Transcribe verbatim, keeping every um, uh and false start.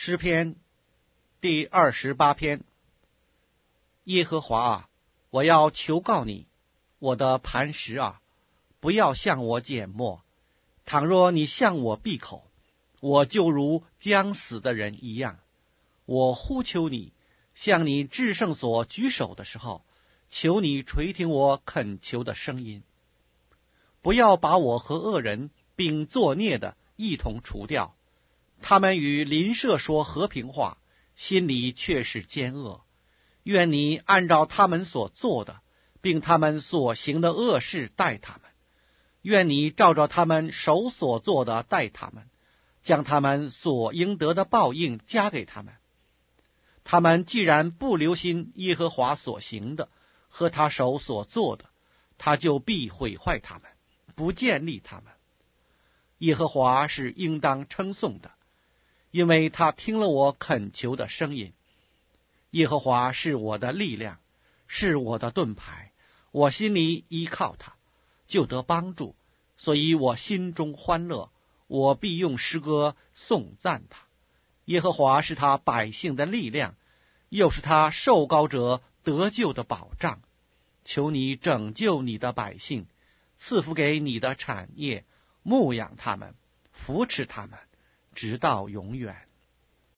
诗篇第二十八篇。耶和华啊，我要求告你，我的磐石啊，不要向我缄默。倘若你向我闭口，我就如将死的人一样。我呼求你，向你至圣所举手的时候，求你垂听我恳求的声音。不要把我和恶人并作孽的一同除掉。他们与邻舍说和平话，心里却是奸恶。愿你按照他们所做的，并他们所行的恶事待他们。愿你照着他们手所做的待他们，将他们所应得的报应加给他们。他们既然不留心耶和华所行的和他手所做的，他就必毁坏他们，不建立他们。耶和华是应当称颂的，因为他听了我恳求的声音。耶和华是我的力量，是我的盾牌，我心里依靠他，就得帮助，所以我心中欢乐，我必用诗歌颂赞他。耶和华是他百姓的力量，又是他受膏者得救的保障。求你拯救你的百姓，赐福给你的产业，牧养他们，扶持他们，直到永远。